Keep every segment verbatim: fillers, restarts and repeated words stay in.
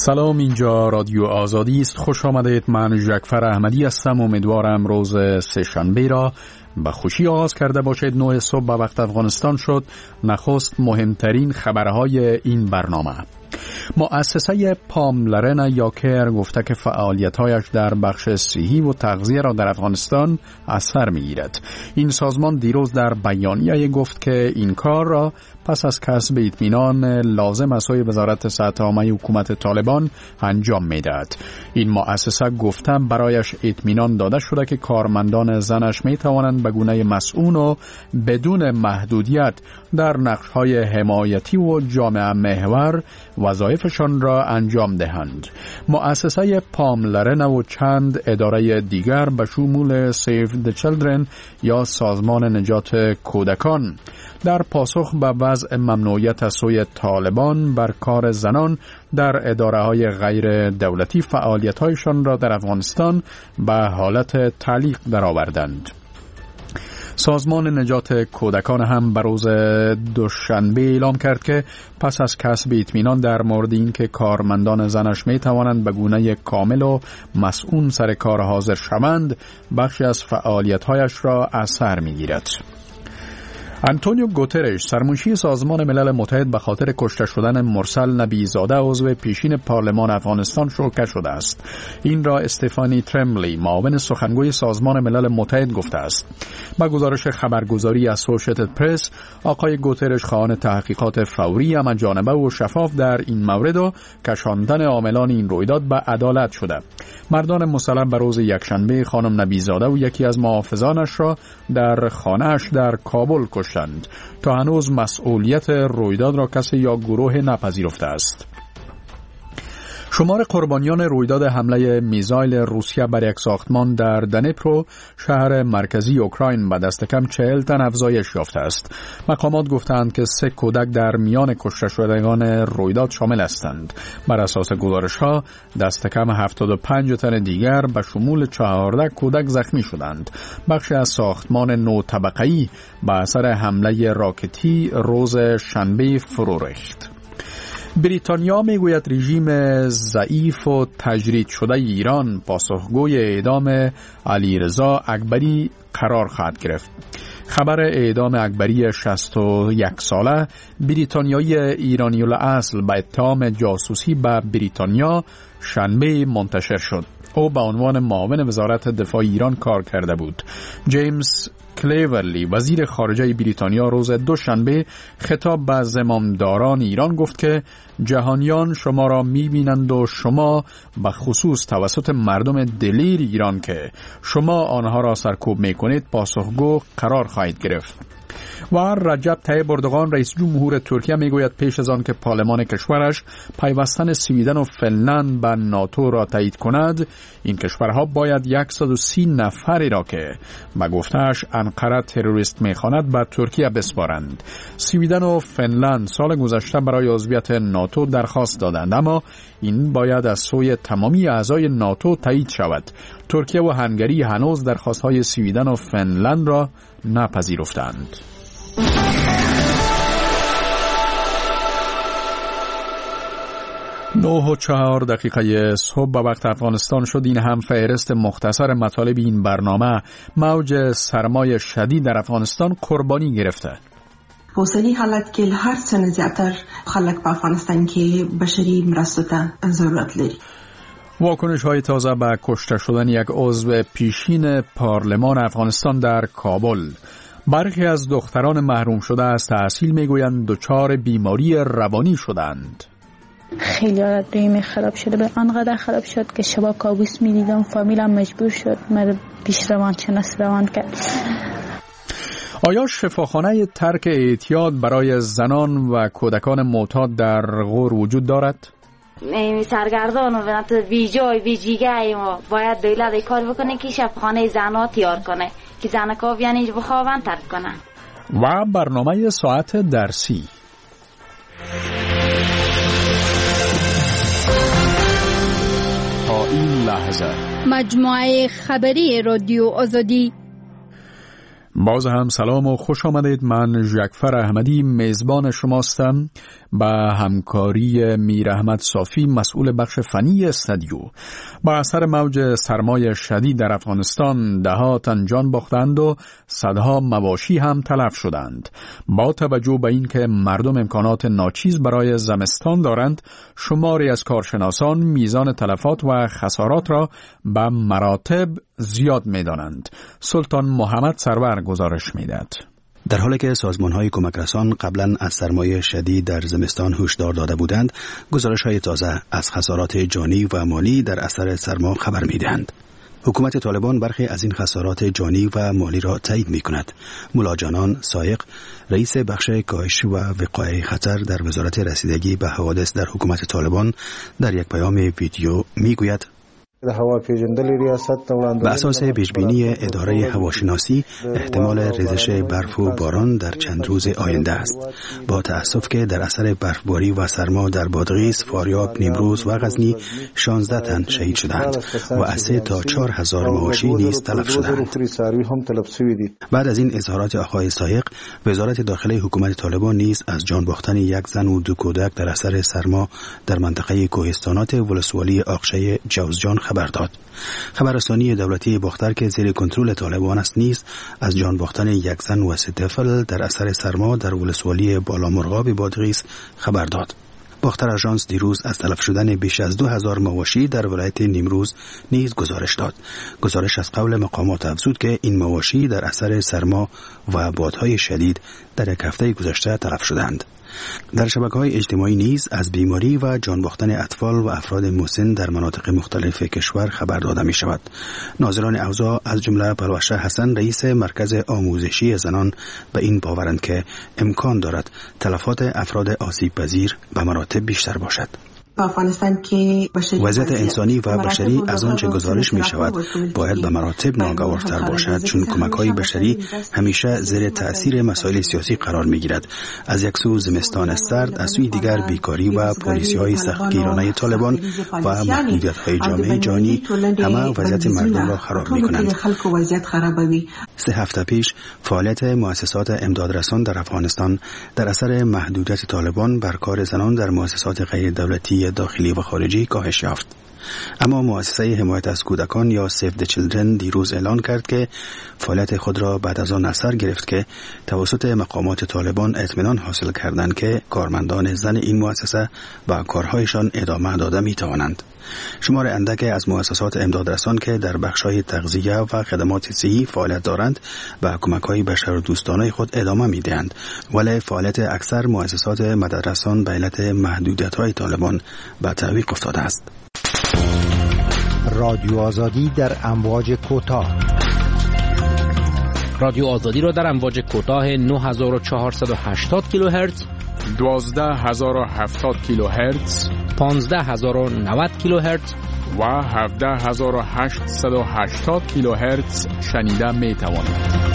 سلام، اینجا رادیو آزادی است. خوش آمدید. من ژکفر احمدی هستم. امیدوارم روز سه‌شنبه را به خوشی آغاز کرده باشید. نه صبح به وقت افغانستان شد. نخست مهمترین خبرهای این برنامه. مؤسسه پاملرن یا کیر گفته که فعالیت‌هایش در بخش صحی و تغذیه را در افغانستان اثر می‌گیرد. این سازمان دیروز در بیانیه گفت که این کار را پس از کسب اطمینان لازم از سوی وزارت صحت عامه حکومت طالبان انجام می‌دهد. این مؤسسه گفته برایش اطمینان داده شده که کارمندان زنش می‌توانند به گونه مسئول و بدون محدودیت در نقش‌های حمایتی و جامعه محور وظایفشان را انجام دهند. مؤسسه پاملرن و چند اداره دیگر به شمول سیو د چیلدرن یا سازمان نجات کودکان در پاسخ به وضع ممنوعیت از سوی طالبان بر کار زنان در اداره‌های غیر دولتی فعالیت‌هایشان را در افغانستان به حالت تعلیق درآوردند. سازمان نجات کودکان هم به روز دوشنبه اعلام کرد که پس از کسب اطمینان در مورد اینکه کارمندان زنش می توانند به گونه کامل و مسئول سر کار حاضر شوند، بخشی از فعالیت‌هایش را از سر می‌گیرد. آنتونیو گوترش، سرمنشی سازمان ملل متحد، به خاطر کشته شدن مرسل نبیزاده عضو پیشین پارلمان افغانستان شوکه شده است. این را استفانی ترملی، معاون سخنگوی سازمان ملل متحد، گفته است. با گزارش خبرگزاری اسوسییتد پرس، آقای گوترش خواهان تحقیقات فوری، همه‌جانبه و شفاف در این مورد و کشاندن عاملان این رویداد به عدالت شده. مردان مسلح به روز یکشنبه خانم نبیزاده و یکی از محافظانش را در خانه‌اش در کابل کشتند. تا هنوز مسئولیت رویداد را کسی یا گروه نپذیرفته است. شمار قربانیان رویداد حمله میزایل روسیه بر یک ساختمان در دنیپرو، شهر مرکزی اوکراین، به دست کم چهل تن افزایش یافته است. مقامات گفتند که سه کودک در میان کشته شدگان رویداد شامل هستند. بر اساس گزارش‌ها دست کم هفتاد و پنج تن دیگر به شمول چهارده کودک زخمی شدند. بخشی از ساختمان نو طبقه‌ای به اثر حمله راکتی روز شنبه فرو ریخت. بریتانیا میگوید رژیم ضعیف و تجرید شده ایران پاسخگوی اعدام علیرضا اکبری قرار خواهد گرفت. خبر اعدام اکبری شصت و یک ساله بریتانیایی ایرانی الاصل به اتهام جاسوسی به بریتانیا شنبه منتشر شد. او به عنوان معاون وزارت دفاع ایران کار کرده بود. جیمز کلیورلی، وزیر خارجه بریتانیا، روز دوشنبه خطاب به زمامداران ایران گفت که جهانیان شما را می‌بینند و شما به خصوص توسط مردم دلیر ایران که شما آنها را سرکوب می‌کنید پاسخگو قرار خواهید گرفت. و رجب طیب اردوغان، رئیس جمهور ترکیه، میگوید پیش از آن که پارلمان کشورش پیوستن سویدن و فنلند به ناتو را تایید کند، این کشورها باید صد و سی نفری را که به گفته‌اش انقره تروریست میخواند به ترکیه بسپارند. سویدن و فنلند سال گذشته برای عضویت ناتو درخواست دادند، اما این باید از سوی تمامی اعضای ناتو تایید شود. ترکیه و هنگری هنوز درخواست‌های سویدن و فنلند را نپذیرفتند. نه و چهار دقیقه صبح به وقت افغانستان شد. این هم فهرست مختصر مطالب این برنامه. موج سرمای شدید در افغانستان قربانی گرفته. حوصله حالت که هر سنه زیادتر خلق به افغانستان که بشری مرسته ضرورت لري. واکنش های تازه به کشته شدن یک عضو پیشین پارلمان افغانستان در کابل. برخی از دختران محروم شده از تحصیل میگویند دچار بیماری روانی شدند. خیلی ریم خراب شده، به آنقدر خراب شد که شبا کابوس میدیدم. فامیلم مجبور شد مرا پیش روانشناس روان کرد. آیا شفاخانه ترک اعتیاد برای زنان و کودکان معتاد در غور وجود دارد؟ سرگردان و بی جای بی جیگه ما باید دولت کار بکنه که شفاخانه زنها تیار کنه که زنکا بیان اینجا بخوابن ترک کنن. و برنامه ساعت درسی. تا این لحظه مجموعه خبری رادیو آزادی. باز هم سلام و خوش آمدید. من ژکفر احمدی میزبان شماستم. با همکاری میر احمد صافی مسئول بخش فنی استودیو. با اثر موج سرمای شدید در افغانستان دهها تن جان باختند و صدها مواشی هم تلف شدند. با توجه به اینکه مردم امکانات ناچیز برای زمستان دارند، شماری از کارشناسان میزان تلفات و خسارات را به مراتب زیاد می‌دانند. سلطان محمد سرور گزارش می‌دهد. در حالی که سازمان‌های کمک رسان قبلا از سرمایه شدید در زمستان هشدار داده بودند، گزارش‌های تازه از خسارات جانی و مالی در اثر سرما خبر می‌دهند. حکومت طالبان برخی از این خسارات جانی و مالی را تایید می‌کند. ملا جانان سایق، رئیس بخش کاهش و وقایع خطر در وزارت رسیدگی به حوادث در حکومت طالبان، در یک پیام ویدیو می‌گوید: به اساس پیشبینی اداره هواشناسی، احتمال ریزش برف و باران در چند روز آینده است. با تأسف که در اثر برفباری و سرما در بادغیس، فاریاب، نیمروز و غزنی شانزده تن شهید شدند و از سه تا چهار هزار مواشی نیز تلف شدند. بعد از این اظهارات آقای سایق، وزارت داخلی حکومت طالبان نیز از جان باختن یک زن و دو کودک در اثر سرما در منطقه کوهستانات ولسوالی آقشه جوزجان خبر داد. خبررسانی دولتی باختر که زیر کنترل طالبان است نیز از جان باختن یک زن و سه طفل در اثر سرما در ولسوالی بالامرغاب بادغیس خبر داد. باختر آژانس دیروز از تلف شدن بیش از دو هزار مواشی در ولایت نیمروز نیز گزارش داد. گزارش از قول مقامات افزود که این مواشی در اثر سرما و بادهای شدید در یک هفته گذشته تلف شدند. در شبکه‌های اجتماعی نیز از بیماری و جان باختن اطفال و افراد مسن در مناطق مختلف کشور خبر داده می شود. ناظران اوضاع از جمله پلوشه حسن، رئیس مرکز آموزشی زنان، به این باورند که امکان دارد تلفات افراد آسیب پذیر به مراتب بیشتر باشد. وضعیت انسانی و بشری از آنچه گزارش می شود باید به مراتب ناگوارتر باشد، چون کمک های بشری همیشه زیر تأثیر مسائل سیاسی قرار می گیرد. از یک سو زمستان سرد، از سوی دیگر بیکاری و پالیسی های سختگیرانه طالبان و محدودیت های جامعه جهانی همه وضعیت مردم را خراب می کنند. سه هفته پیش فعالیت مؤسسات امدادرسان در افغانستان در اثر محدودیت طالبان بر کار زنان در مؤسسات غیر دولتی داخلی و خارجی کاهش یافت. اما مؤسسه حمایت از کودکان یا سیو د چیلدرن دیروز اعلان کرد که فعالیت خود را بعد از آن اثر گرفت که توسط مقامات طالبان اطمینان حاصل کردند که کارمندان زن این مؤسسه با کارهایشان ادامه داده می توانند. شمار اندک از مؤسسات امدادرسان که در بخش‌های تغذیه و خدمات صحی فعالیت دارند به کمک‌های بشردوستانه خود ادامه می‌دهند، ولی فعالیت اکثر مؤسسات مددرسان به علت محدودیت‌های طالبان به تعویق افتاده است. رادیو آزادی در امواج کوتاه. رادیو آزادی را در امواج کوتاه نه هزار و چهارصد و هشتاد کیلوهرتز، دوازده هزار و هفتاد کیلوهرتز، پانزده هزار و نود کیلوهرتز و هفده هزار و هشتصد و هشتاد کیلوهرتز شنیده می توانید.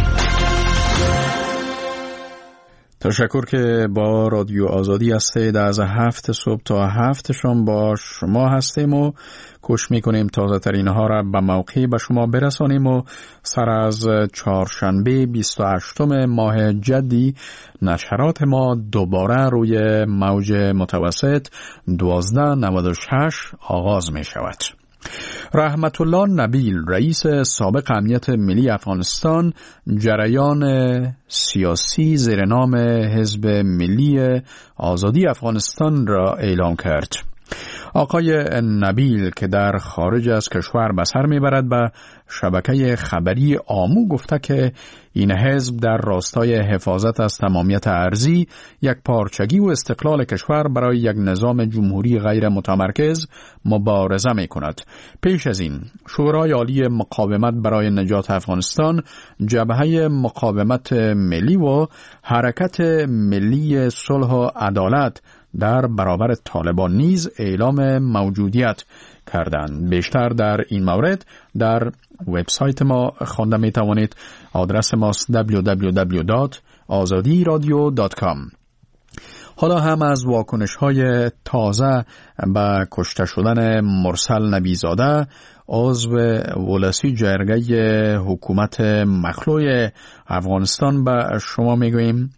تشکر که با رادیو آزادی هستید. از هفت صبح تا هفت شام با شما هستیم و کوشش میکنیم تازه ترین ها را به موقع به شما برسانیم و سر از چهارشنبه بیست و هشتم ماه جدی نشرات ما دوباره روی موج متوسط دوازده نود و شش آغاز می شود. رحمت الله نبیل، رئیس سابق امنیت ملی افغانستان، جریان سیاسی زیر نام حزب ملی آزادی افغانستان را اعلام کرد. آقای نبیل که در خارج از کشور به سر میبرد به شبکه خبری آمو گفته که این حزب در راستای حفاظت از تمامیت ارضی، یک پارچگی و استقلال کشور برای یک نظام جمهوری غیر متمرکز مبارزه می کند. پیش از این شورای عالی مقاومت برای نجات افغانستان، جبهه مقاومت ملی و حرکت ملی صلح و عدالت در برابر طالبان نیز اعلام موجودیت کردند. بیشتر در این مورد در وبسایت ما خوانده می توانید. آدرس ماست دبلیو دبلیو دبلیو دات آزادی رادیو دات کام. حالا هم از واکنش‌های تازه به کشته شدن مرسل نبیزاده عضو ولسی جرگه حکومت مخلوع افغانستان به شما میگوییم.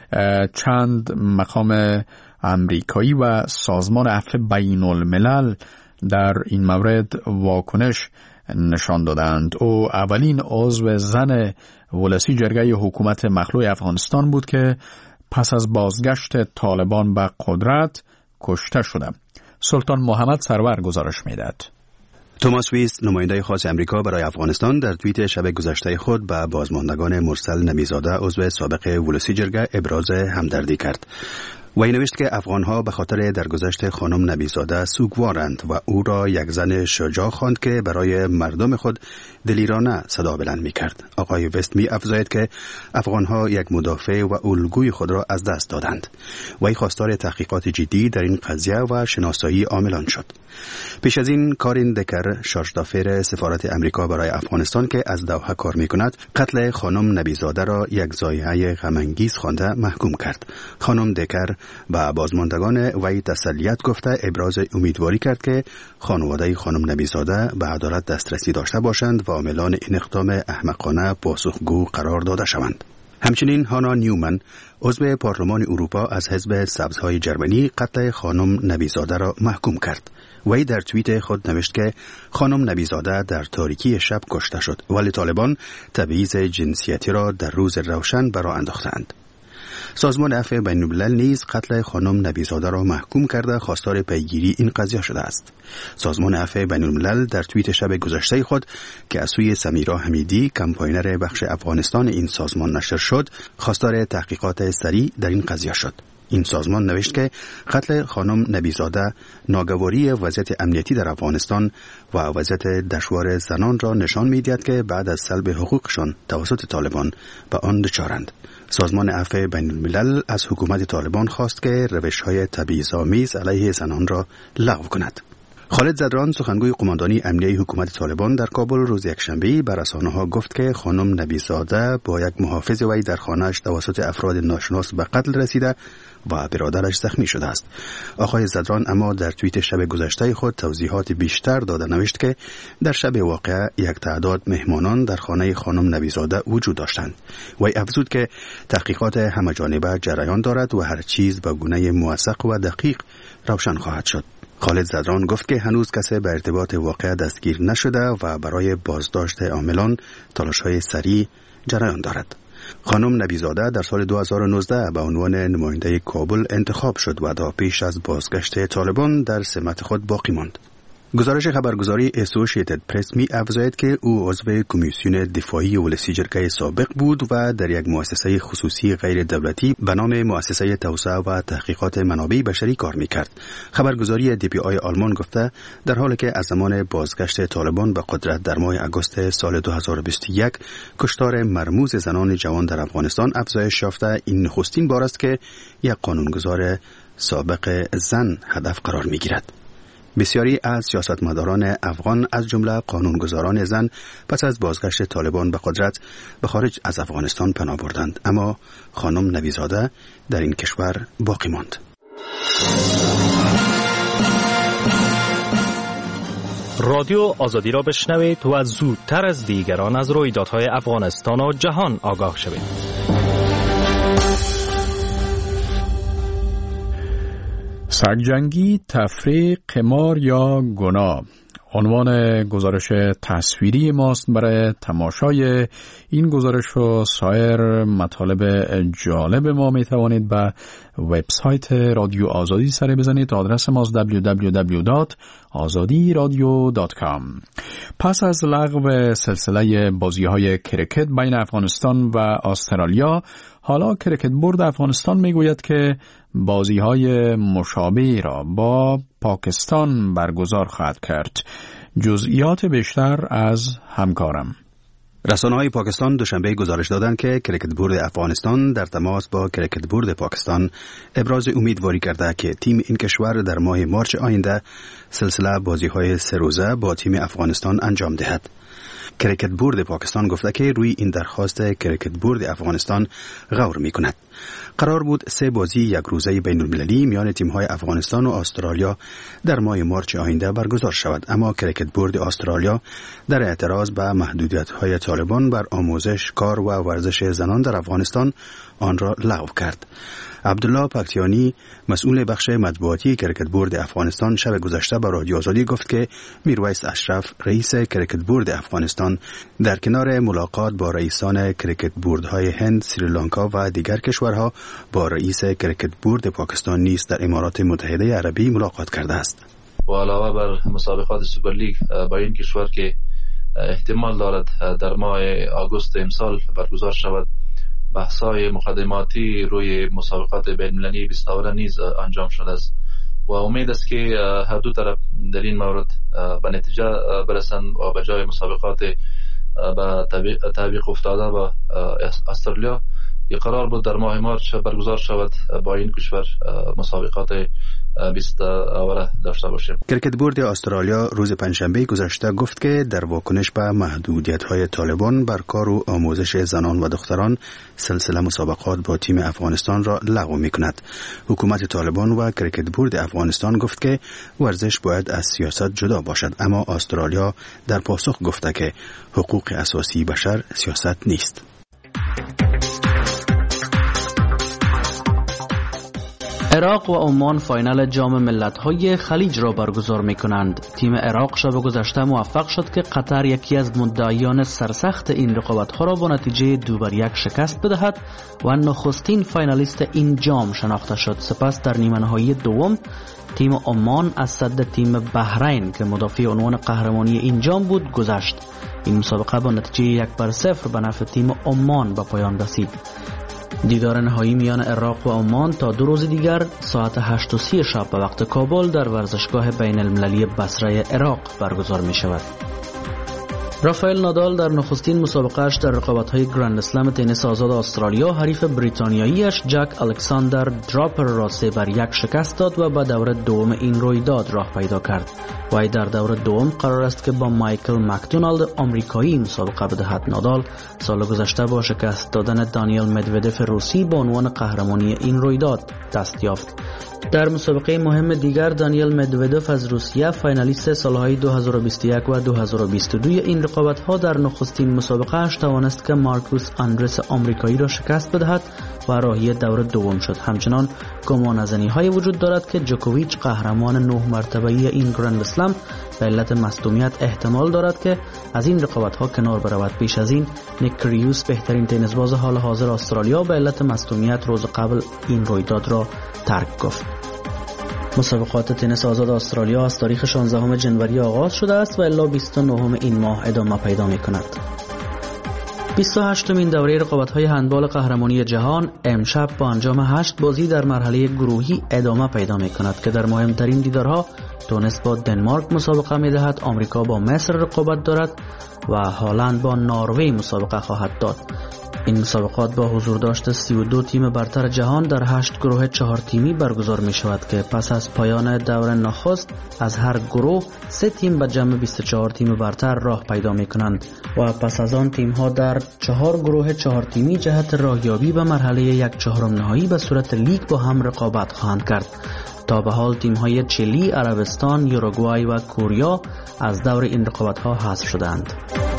چند مقام امریکایی و سازمان عفو بین الملل در این مورد واکنش نشان دادند. او اولین عضو زن ولسی جرگه حکومت مخلوع افغانستان بود که پس از بازگشت طالبان به قدرت کشته شده. سلطان محمد سرور گزارش میدهد. توماس ویس، نماینده خاص امریکا برای افغانستان، در توییت شب گذشته خود به بازماندگان مرسل نبیزاده عضو سابق ولسی جرگه ابراز همدردی کرد. وی نوشت که افغانها به خاطر درگذشت خانم نبیزاده سوگوارند و او را یک زن شجاع خواند که برای مردم خود دلیرانه صدا بلند می کرد. آقای وست می افزاید که افغانها یک مدافع و الگوی خود را از دست دادند. وی خواستار تحقیقات جدی در این قضیه و شناسایی عاملان شد. پیش از این کارین دکر، شارژ دافیر سفارت امریکا برای افغانستان که از دوحه کار می کند، قتل خانم نبیزاده را یک ضایعه غم‌انگیز خوانده محکوم کرد. خانم دکر با بازماندگان وی تسلیت گفته ابراز امیدواری کرد که خانواده خانم نبیزاده به عدالت دسترسی داشته باشند و عاملان این اقدام احمقانه پاسخگو قرار داده شوند. همچنین هانا نیومن، عضو پارلمان اروپا از حزب سبزهای جرمنی، قتل خانم نبیزاده را محکوم کرد. وی در توییت خود نوشت که خانم نبیزاده در تاریکی شب کشته شد، ولی طالبان تبعیض جنسیتی را در روز روشن برآ انداختند. سازمان عفو بین الملل نیز قتل خانم نبیزاده را محکوم کرده خواستار پیگیری این قضیه شده است. سازمان عفو بین الملل در توییت شب گذشته خود که از سوی سمیرا حمیدی، کمپاینر بخش افغانستان این سازمان نشر شد، خواستار تحقیقات سریع در این قضیه شد. این سازمان نوشت که قتل خانم نبیزاده ناگواری وضعیت امنیتی در افغانستان و وضعیت دشوار زنان را نشان می‌دهد که بعد از سلب حقوقشان توسط طالبان به آن دچارند. سازمان عفو بین الملل از حکومت طالبان خواست که روش‌های تبعیض‌آمیز علیه زنان را لغو کند. خالد زدران، سخنگوی قماندانی امنیتی حکومت طالبان در کابل روز یکشنبه به رسانه‌ها گفت که خانم نبیزاده با یک محافظ وی در خانه‌اش توسط افراد ناشناس به قتل رسیده و برادرش زخمی شده است. آقای زدران اما در توییت شب گذشته خود توضیحات بیشتر داده نوشت که در شب واقعه یک تعداد مهمانان در خانه خانم نبیزاده وجود داشتند. وی افزود که تحقیقات همه‌جانبه جریان دارد و هر چیز به گونه موثق و دقیق روشن خواهد شد. خالد زدران گفت که هنوز کسی به ارتباط واقعه دستگیر نشده و برای بازداشت عاملان تلاش‌های سریع جریان دارد. خانم نبیزاده در سال دو هزار و نوزده به عنوان نماینده کابل انتخاب شد و تا پیش از بازگشت طالبان در سمت خود باقی ماند. گزارش خبرگزاری اسوسییتد پرس می افزاید که او عضو کمیسیون دفاعی ولسی جرگه سابق بود و در یک مؤسسه خصوصی غیر دولتی به نام مؤسسه توسعه و تحقیقات منابع بشری کار می‌کرد. خبرگزاری دی پی آی آلمان گفته در حالی که از زمان بازگشت طالبان به قدرت در ماه آگوست سال دو هزار و بیست و یک کشتار مرموز زنان جوان در افغانستان افزایش یافته، این نخستین بار است که یک قانونگذار سابق زن هدف قرار می‌گیرد. بسیاری از سیاستمداران افغان از جمله قانونگذاران زن پس از بازگشت طالبان به قدرت به خارج از افغانستان پناه بردند، اما خانم نبیزاده در این کشور باقی ماند. رادیو آزادی را بشنوید و زودتر از دیگران از رویدادهای افغانستان و جهان آگاه شوید. سگجنگی، تفریق، قمار یا گناه عنوان گزارش تصویری ماست. برای تماشای این گزارش و سایر مطالب جالب ما می توانید به وبسایت رادیو آزادی سر بزنید. آدرس ماست دبلیو دبلیو دبلیو دات آزادی رادیو دات کام. پس از لغو سلسله بازی‌های کرکت بین افغانستان و استرالیا، حالا کرکت بورد افغانستان میگوید که بازی‌های مشابه را با پاکستان برگزار خواهد کرد. جزئیات بیشتر از همکارم. رسانه‌های پاکستان دوشنبه گزارش دادند که کرکت بورد افغانستان در تماس با کرکت بورد پاکستان ابراز امیدواری کرده که تیم این کشور در ماه مارچ آینده سلسله بازی‌های سه روزه با تیم افغانستان انجام دهد. کریکت بورد پاکستان گفته که روی این درخواست کریکت بورد افغانستان غور می کند. قرار بود سه بازی یک روزه بین المللی میان تیم‌های افغانستان و استرالیا در ماه مارچ آینده برگزار شود، اما کریکت بورد استرالیا در اعتراض به محدودیت‌های طالبان بر آموزش، کار و ورزش زنان در افغانستان آن را لغو کرد. عبدالله پکتیانی مسئول بخش مطبوعاتی کریکت بورد افغانستان شب گذشته به رادیو آزادی گفت که میرویس اشرف رئیس کریکت بورد افغانستان در کنار ملاقات با رئیسان کریکت بوردهای هند، سریلانکا و دیگر کشورها با رئیس کریکت بورد پاکستان نیز در امارات متحده عربی ملاقات کرده است. و علاوه بر مسابقات سوپر لیگ با این کشور که احتمال دارد در ماه آگوست امسال برگزار شود، بحث‌های مقدماتی روی مسابقات بین‌المللی بیست و نیز انجام شده است و امید است که هر دو طرف در این مورد به نتیجه برسند و به جای مسابقات به تعویق افتاده با استرالیا که قرار بود در ماه مارچ برگزار شود، با این کشور مسابقات بیست اوله داشته باشیم. کریکت بورد استرالیا روز پنجشنبه گذشته گفت که در واکنش به محدودیت‌های طالبان بر کار و آموزش زنان و دختران سلسله مسابقات با تیم افغانستان را لغو می‌کند. حکومت طالبان و کریکت بورد افغانستان گفت که ورزش باید از سیاست جدا باشد، اما استرالیا در پاسخ گفته که حقوق اساسی بشر سیاست نیست. عراق و عمان فاینال جام ملت‌های خلیج را برگزار می‌کنند. تیم عراق شب گذشته موفق شد که قطر یکی از مدعیان سرسخت این رقابت‌ها را با نتیجه دو بر یک شکست بدهد و نخستین فاینالیست این جام شناخته شد. سپس در نیمه نهایی دوم تیم عمان از صد تیم بحرین که مدافع عنوان قهرمانی این جام بود گذشت. این مسابقه با نتیجه یک بر صفر به نفع تیم عمان به پایان رسید. دیدار نهایی میان عراق و عمان تا دو روز دیگر ساعت هشت و سی شب به وقت کابل در ورزشگاه بین المللی بصره عراق برگزار می شود. رافائل نادال در نخستین مسابقهش در رقابت‌های گرند اسلم تنیس آزاد استرالیا حریف بریتانیاییش جک الکساندر دراپر را سه بر یک شکست داد و به دور دوم این رویداد راه پیدا کرد. وی در دور دوم قرار است که با مایکل مکدونالد آمریکایی مسابقه بدهد. نادال سال گذشته با شکست دادن دانیل مدودف روسی به عنوان قهرمانی این رویداد دست یافت. در مسابقه مهم دیگر دانیل مدودف از روسیه فاینالیست سالهای دو هزار و بیست و یک و دو هزار و بیست و دو این رقابت‌ها در نخستین مسابقه‌اش توانست که مارکوس آندرس آمریکایی را شکست بدهد و راهی دور دوم شد. همچنان گمانه‌زنی‌های وجود دارد که جوکوویچ قهرمان نه مرتبه‌ای این گرند اسلم به علت مصدومیت احتمال دارد که از این رقابت‌ها کنار برود. پیش از این نیک کریوس بهترین تنیسباز حال حاضر استرالیا به علت مصدومیت روز قبل این رویداد را ترک گفت. مسابقات تنیس آزاد استرالیا از تاریخ شانزدهم جنوری آغاز شده است و الی بیست و نهم این ماه ادامه پیدا می‌کند. بیست و هشتمین دوره رقابت‌های هندبال قهرمانی جهان امشب با انجام هشت بازی در مرحله گروهی ادامه پیدا می‌کند که در مهمترین دیدارها تونس با دنمارک مسابقه می‌دهد، آمریکا با مصر رقابت دارد و هلند با نروژ مسابقه خواهد داد. این مسابقات با حضور داشت سی و دو تیم برتر جهان در هشت گروه چهار تیمی برگزار می شود که پس از پایان دور نخست از هر گروه سه تیم به جمع بیست و چهار تیم برتر راه پیدا می کنند و پس از آن تیم ها در چهار گروه چهار تیمی جهت راهیابی به مرحله یک چهارم نهایی به صورت لیگ با هم رقابت خواهند کرد. تا به حال تیم های چیلی، عربستان، یوروگوای و کوریا از دور این رقابت ها حذف شدند.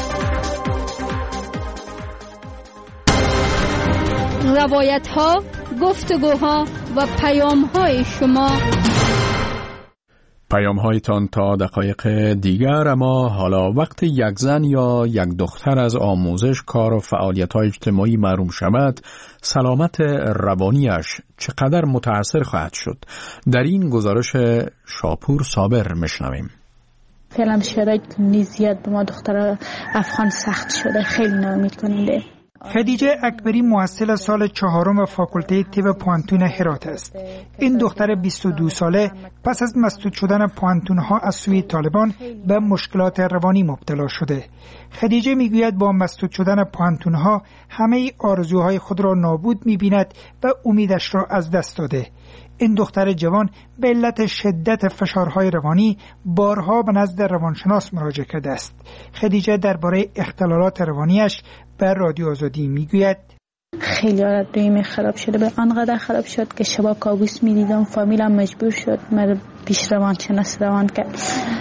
روایت ها، گفتگوها و پیام های شما. پیام هایتان تا دقایق دیگر، اما حالا وقت یک زن یا یک دختر از آموزش، کار و فعالیت های اجتماعی محروم شود، سلامت روانیش چقدر متاثر خواهد شد؟ در این گزارش شاپور صابر میشنویم. فعلا شرایط زیاد به ما دختر افغان سخت شده، خیلی ناامید کننده. خدیجه اکبری محصل سال چهارم فاکولته طب پوانتون هرات است. این دختر بیست و دو ساله پس از مسدود شدن پوانتون‌ها از سوی طالبان به مشکلات روانی مبتلا شده. خدیجه میگوید با مسدود شدن پوانتون‌ها همه آرزوهای خود را نابود می‌بیند و امیدش را از دست داده. این دختر جوان به علت شدت فشارهای روانی بارها به نزد روانشناس مراجعه کرده است. خدیجه درباره اختلالات روانیش به رادیو آزادی میگوید: خیلی حالت دویم خراب شده، به آنقدر خراب شد که شبا کابوس میدیدم. فامیلم مجبور شد مرا پیش روانشناس روان کرد.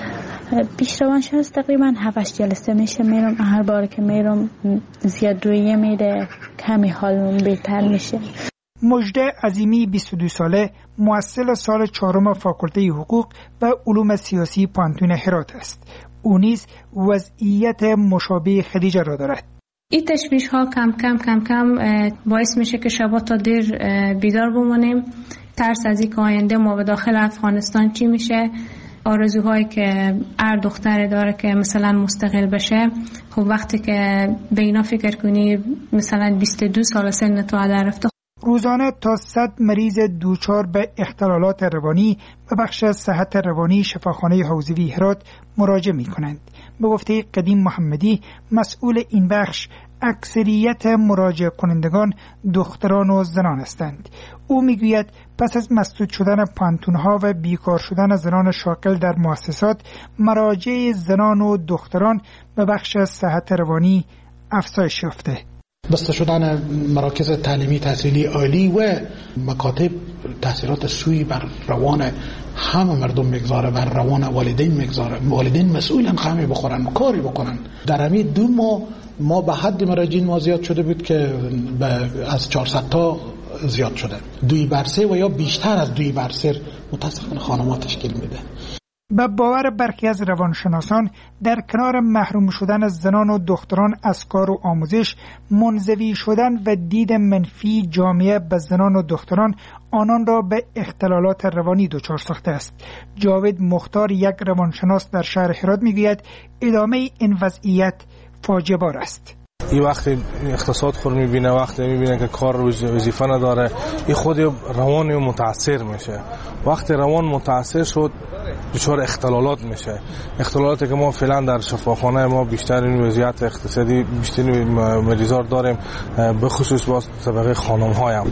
پیش روانشناس تقریبا هفت جلسه میشه میرم. هر بار که میرم زیاد رویه میده، کمی حالم بهتر میشه. مژده عظیمی بیست و دو ساله محصل سال چهارم فاکولته حقوق و علوم سیاسی پانتون هرات است. او نیز وضعیت مشابه خدیجه را دارد. این تشویش ها کم کم کم کم باعث میشه که شبا تا دیر بیدار بمونیم. ترس از این که آینده ما به داخل افغانستان چی میشه، آرزوهایی که هر دختر داره که مثلا مستقل بشه. خب وقتی که به اینا فکر کنی مثلا بیست و دو سال سن تو هدر رفته. روزانه تا صد مریض دوچار به اختلالات روانی به بخش صحت روانی شفاخانه حوزوی هرات مراجعه می کنند. به گفته قدیم محمدی مسئول این بخش، اکثریت مراجعه کنندگان دختران و زنان هستند. او میگوید پس از مسدود شدن پانتونها و بیکار شدن زنان شاغل در مؤسسات، مراجعه زنان و دختران به بخش صحت روانی افزایش یافته. بسته شدن مراکز تعلیمی تحصیلی عالی و مکاتب تاثیرات سوی بر روان همه مردم میگذاره، بر روان والدین میگذاره. والدین مسئولن خمی بخورن، کاری بکنن. در همین دو ماه ما به حد مراجعین ما زیاد شده بود که از چهارصد تا زیاد شده. دوی بر سه و یا بیشتر از دوی بر سه متاسفانه خانم‌ها تشکیل میده. به باور برخی از روانشناسان، در کنار محروم شدن از زنان و دختران از کار و آموزش، منزوی شدن و دید منفی جامعه به زنان و دختران آنان را به اختلالات روانی دچار ساخته است. جاوید مختار، یک روانشناس در شهر هرات، میگوید ادامه این وضعیت فاجعه بار است. این وقتی اقتصاد خور میبینه، وقتی میبینه که کار وظیفه نداره، این خود روانی متاثر میشه. وقتی روان متاثر شد دچار اختلالات میشه. اختلالاتی که ما فعلا در شفاخانه ما بیشتر این وضعیت اقتصادی بیشتر مریضار داریم، به خصوص با طبقه خانم هایم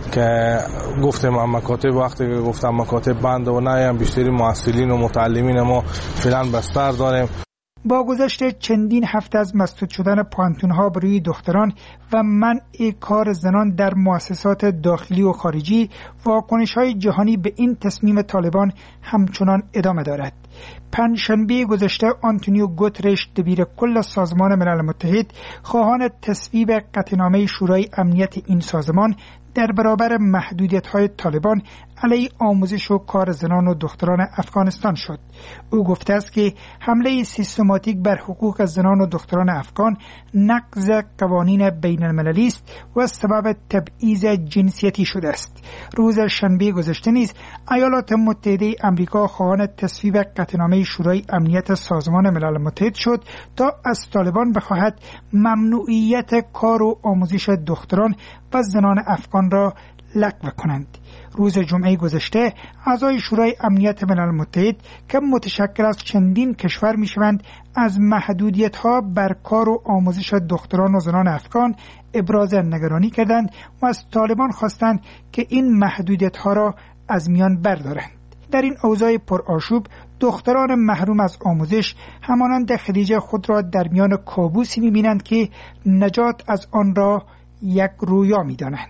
که گفتم مکاتب، وقتی که گفتم مکاتب بند و نه، بیشتری معسلین و متعلمین ما فعلا بستر داریم. با گذشت چندین هفته از مسدود شدن پانتونها بروی دختران و منع کار زنان در مؤسسات داخلی و خارجی، واکنش‌های جهانی به این تصمیم طالبان همچنان ادامه دارد. پنجشنبه گذشته آنتونیو گوترش، دبیر کل سازمان ملل متحد، خواهان تصویب قطعنامه شورای امنیت این سازمان در برابر محدودیت‌های طالبان علیه آموزش و کار زنان و دختران افغانستان شد. او گفته است که حمله سیستماتیک بر حقوق زنان و دختران افغان نقض قوانین بین المللی است و سبب تبعیض جنسیتی شده است. روز شنبه گذشته نیز ایالات متحده آمریکا خواهان تصویب قطعنامه شورای امنیت سازمان ملل متحد شد تا از طالبان بخواهد ممنوعیت کار و آموزش دختران و زنان افغان را لغو کنند. روز جمعه گذشته اعضای شورای امنیت ملل متحد که متشکل از چندین کشور میشوند، از محدودیت‌ها بر کار و آموزش دختران و زنان افغان ابراز نگرانی کردند و از طالبان خواستند که این محدودیت‌ها را از میان بردارند. در این اوضاع پرآشوب، دختران محروم از آموزش همانند خدیجه خود را در میان کابوسی می‌بینند که نجات از آن را یک رویا می‌دانند.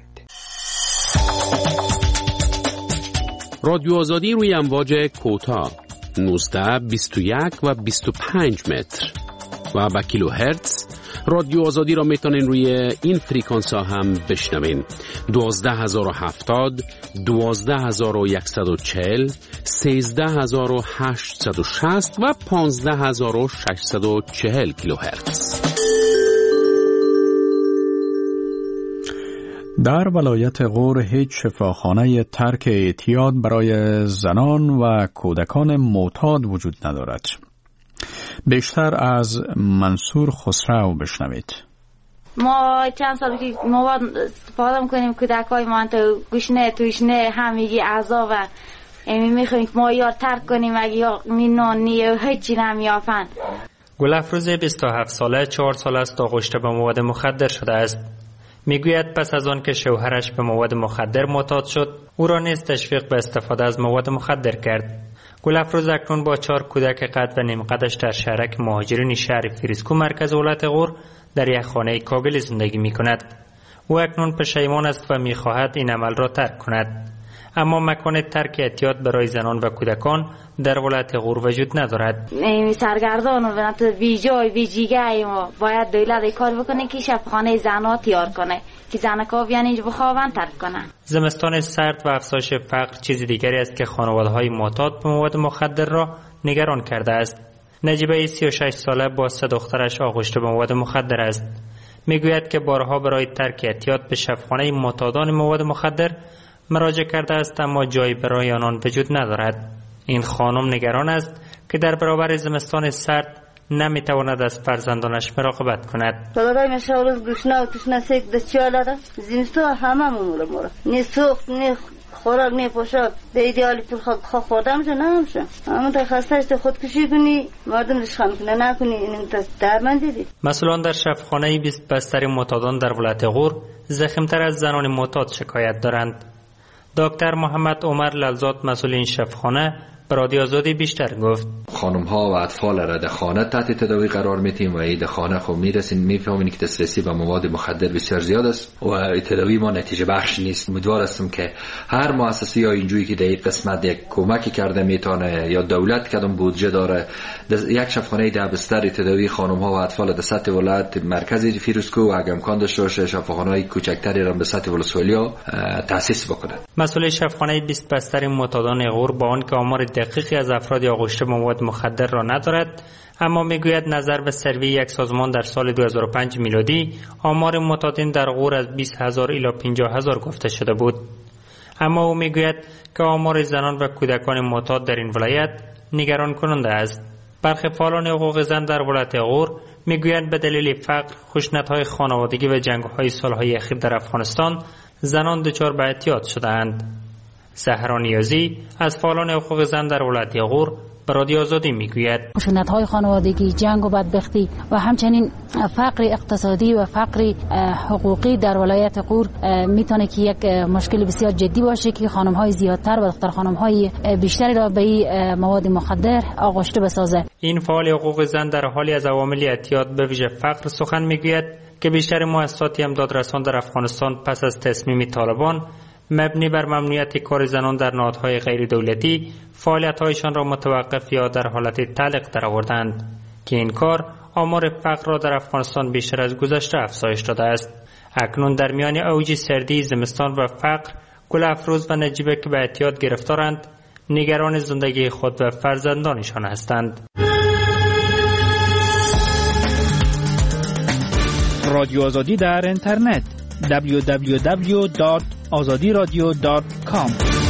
رادیو آزادی روی امواج کوتاه نوزده، بیست و یک و بیست و پنج متر و با کیلو هرتز. رادیو آزادی را میتونین روی این فریکانس ها هم بشنوین: دوازده هزار و هفتاد، دوازده هزار و صد و چهل، سیزده هزار و هشتصد و شصت و پانزده هزار و ششصد و چهل کیلو هرتز. در ولایت غور هیچ شفاخانه ترک اعتیاد برای زنان و کودکان معتاد وجود ندارد. بیشتر از منصور خسرو بشنوید. ما چند سال که مواد استفاده میکنیم، کودکای ما تو گوشنه توشنه همگی عذاب و امی میخواییم که ما یار ترک کنیم اگه یا مینانی و هیچی نمیافن. گل افروز بیست و هفت ساله، چهار سال است آغشته به مواد مخدر شده است. میگوید پس از آن که شوهرش به مواد مخدر معتاد شد، او را نیز تشویق به استفاده از مواد مخدر کرد. گل افروز اکنون با چهار کودک قد و نیم قدش در شهرک مهاجرین شهر فیروزکو مرکز ولایت غور در یک خانه کابل زندگی می کند. او اکنون پشیمان است و می خواهد این عمل را ترک کند. اما مکان ترک اعتیاد برای زنان و کودکان در ولایت غور وجود ندارد. این سرگردان و بنات ویجای ویجیگه ما باید دولت کار بکنه که شفاخانه زنها تیار کنه که زنکا بیان اینجا بخوابن ترک کنن. زمستان سرد و افزایش فقر چیز دیگری است که خانواده‌های معتاد به مواد مخدر را نگران کرده است. نجیبه سی و شش ساله با سه دخترش آغشته به مواد مخدر است. میگوید که بارها برای ترک اعتیاد به شفاخانه معتادان مواد مخدر مراجعه کرده است اما جایی برای آنان وجود ندارد. این خانم نگران است که در برابر زمستان سرد نمیتواند از فرزندانش مراقبت کند. دادای مشاورز گوشنا و توشنا سیک دستیاله ده زمستان همه مموره مورا نی سوخت نی خوراک نی پوشاک به ایدئالی پول خواه خوردم شد نمشه اما تا خستهش خودکشی کنی مردم رشخان کنه نکنی این درمند دیدی. مسئولان در شفاخانه بیست بستر معتادان در ولایت غور ضخیم‌تر از زنان معتاد شکایت دارند. دکتر محمد عمر للزاد مسئول این شفاخانه به رادیو آزادی بیشتر گفت. خانم ها و اطفال را در خانه تحت تداوی قرار میتیم و این خانه خب میرسین میفهمین که دسترسی به مواد مخدر بسیار زیاد است و تداوی ما نتیجه بخش نیست. امیدوار هستم که هر مؤسسه یا اینجوری که در این قسمت یک کمکی کرده میتونه یا دولت کدام بودجه داره یک شفاخانه ده بستر تداوی خانم ها و اطفال در سطح ولایت مرکزی فیروزکو و اگه امکان داشته باشه شفاخانه‌های کوچکتری را به سطح ولسوالی تأسیس بکنه. مسئول شفاخانه بیست بستر معتادان غور با آن که آمار دقیقی از افراد آغشته به مواد مخدر را ندارد، اما میگوید نظر به سروی یک سازمان در سال دو هزار و پنج میلادی آمار معتادین در غور از بیست هزار الی پنجاه هزار گفته شده بود. اما او میگوید که آمار زنان و کودکان معتاد در این ولایت نگران کننده است. برخی فعالان حقوق زن در ولایت غور میگویند به دلیل فقر، خشونت‌های خانوادگی و جنگ‌های سال‌های اخیر در افغانستان زنان دچار به اعتیاد شده‌اند. زهرا نیازی از فعالان حقوق زن در ولایت غور به رادیو آزادی میگوید خشونت‌های خانوادگی، جنگ و بدبختی و همچنین فقر اقتصادی و فقر حقوقی در ولایت غور میتونه که یک مشکل بسیار جدی باشه که خانم‌های زیادتر و دختر خانم‌های بیشتری را به مواد مخدر آغشته بسازه. این فعال حقوق زن در حالی از عوامل اعتیاد به ویژه فقر سخن میگوید که بیشتر مؤسسات امدادرسان در افغانستان پس از تصمیم طالبان مبنی بر ممنوعیت کار زنان در نهادهای غیر دولتی فعالیت‌هایشان را متوقف یا در حالت تعلیق درآوردند که این کار آمار فقر را در افغانستان بیشتر از گذشته افزایش داده است. اکنون در میان اوج سردی، زمستان و فقر، گل افروز و نجیبه که به اعتیاد گرفتارند نگران زندگی خود و فرزندانشان هستند. رادیو آزادی در اینترنت دبلیو دبلیو دبلیو دات آزادی رادیو دات کام.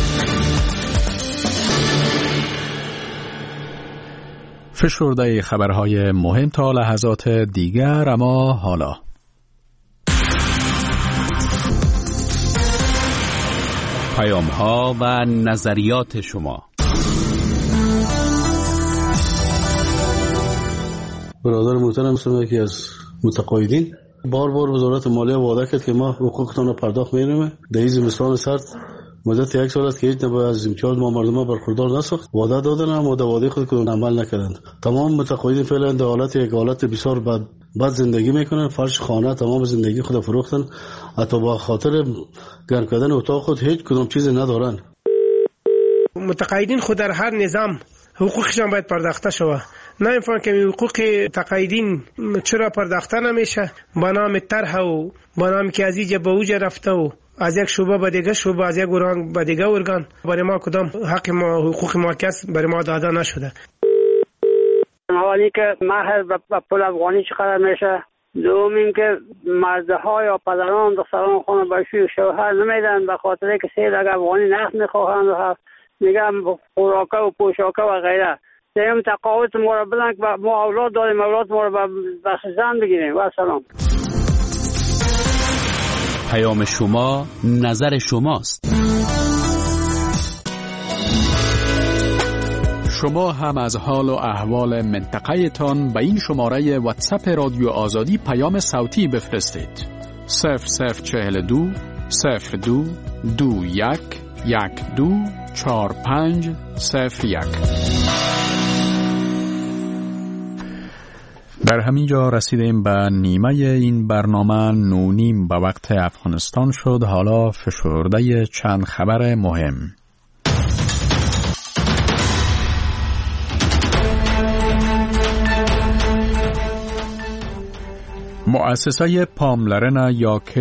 فشرده خبرهای مهم تا لحظات دیگر، اما حالا پیام ها و نظریات شما. برادر محترم هستم که از متقاعدین بار بار وزارت مالیه وعده کرد که ما حقوقتان را پرداخت می‌کنیم. در این زمستان سرد مدت یک سال است که هیچ نباید از امتیاز ما مردم برخوردار نساخت. وعده دادن اما در وعده خود که عمل نکردند. تمام متقاعدین فعلا در حالت یک حالت بسیار بد بد زندگی میکنن. فرش خانه تمام زندگی خود فروختن. حتی با خاطر گرم کردن اتاق خود هیچ کدام چیزی ندارن. متقاعدین خود در هر نظام حقوقشان باید پرداخته شود. نمی‌فهمم که حقوق تقاعدین چرا پرداخته نمیشه. با نام طرح و با نام که از اینجا به اونجا رفته و از یک شعبه به دیگه شعبه، از یک ارگان به دیگه ارگان، برای ما کدام حق ما حقوق ما کس برای ما داده نشده. اولی که مهر به پول افغانی چقدر میشه، دوم این که مردها یا پدران دختران خونه باشی شوهر نمیدن به خاطر که سه لگ افغانی نقد میخواهند و میگم خوراکه و پوشاکه و غیره. دیم تقاعد ما را بدن که ما اولاد داریم، اولاد ما را به زن بگیریم. و سلام. پیام شما نظر شماست. شما هم از حال و احوال منطقه تان به این شماره واتساپ رادیو آزادی پیام صوتی بفرستید. صفر صفر چهل دو صفر دو دو یک یک دو چهار پنج صفر یک. در همین جا رسیدیم به نیمه این برنامه. نونیم به وقت افغانستان شد. حالا فشرده چند خبر مهم. مؤسسه پاملرن یا